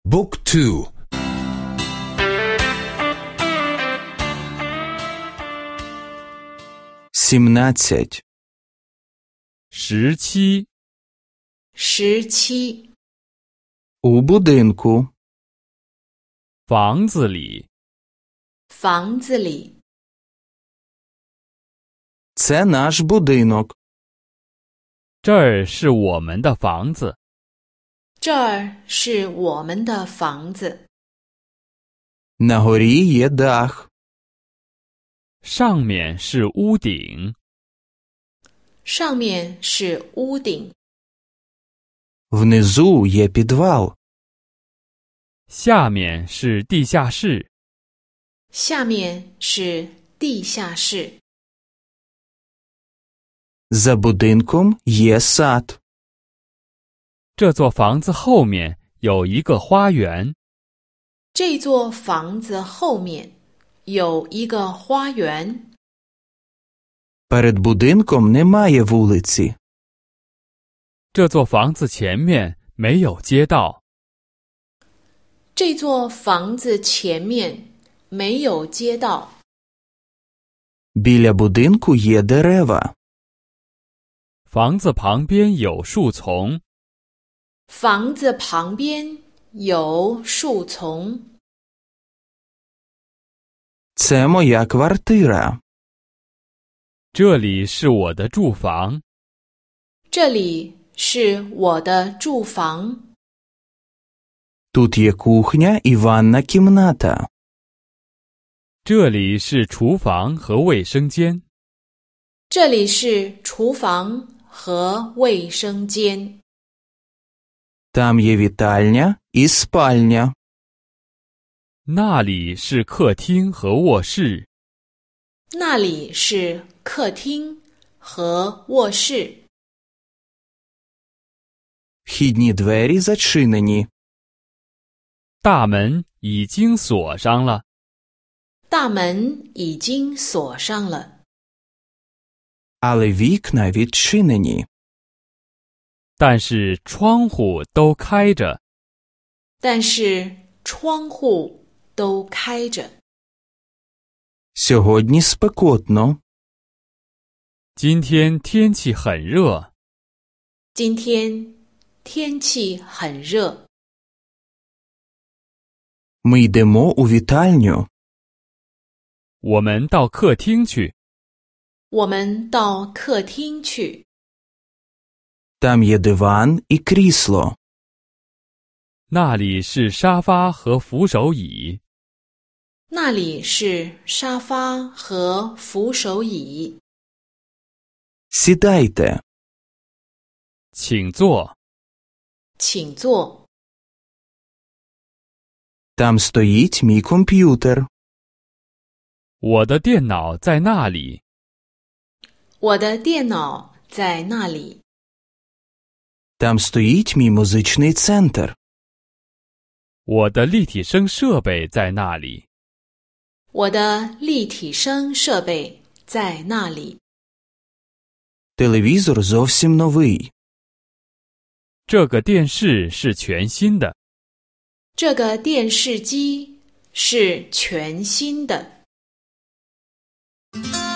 Book 2 17 17 У будинку. 房子里， 房子里， Це наш будинок. 这儿是我们的房子。 这儿是我们的房子。 На горі є дах. 上面是屋顶， 上面是屋顶， Внизу є підвал. 下面是地下室。 下面是地下室。 За будинком є сад. 这座房子后面有一个花园， 这座房子后面有一个花园。 Перед будинком немає вулиці. 这座房子前面没有街道。 这座房子前面没有街道。 Біля будинку є дерева. 房子旁边有树丛， 房子旁边有树丛。 Це моя квартира. 这里是我的住房。 这里是我的住房。 Тут є кухня і ванна кімната. 这里是厨房和卫生间。 这里是厨房和卫生间。 Там є вітальня і спальня. 那里是客厅和卧室。 那里是客厅和卧室。 Вхідні двері зачинені. 大门已经锁上了。 大门已经锁上了， Але вікна відчинені. 但是窗户都开着。 但是窗户都开着。 Сьогодні спекотно. 今天天气很热。 今天天气很热。 Ми йдемо у вітальню. 我们到客厅去。 我们到客厅去， Там є диван і крісло. 那里是沙发和扶手椅。 那里是沙发和扶手椅。 Сідайте. 请坐。 请坐。 Там стоїть мій комп'ютер. 我的电脑在那里。 我的电脑在那里。 Там стоїть мій музичний центр. 我的立体声设备在那里。 我的立体声设备在那里。 Телевізор зовсім новий. 这个电视是全新的。 这个电视机是全新的。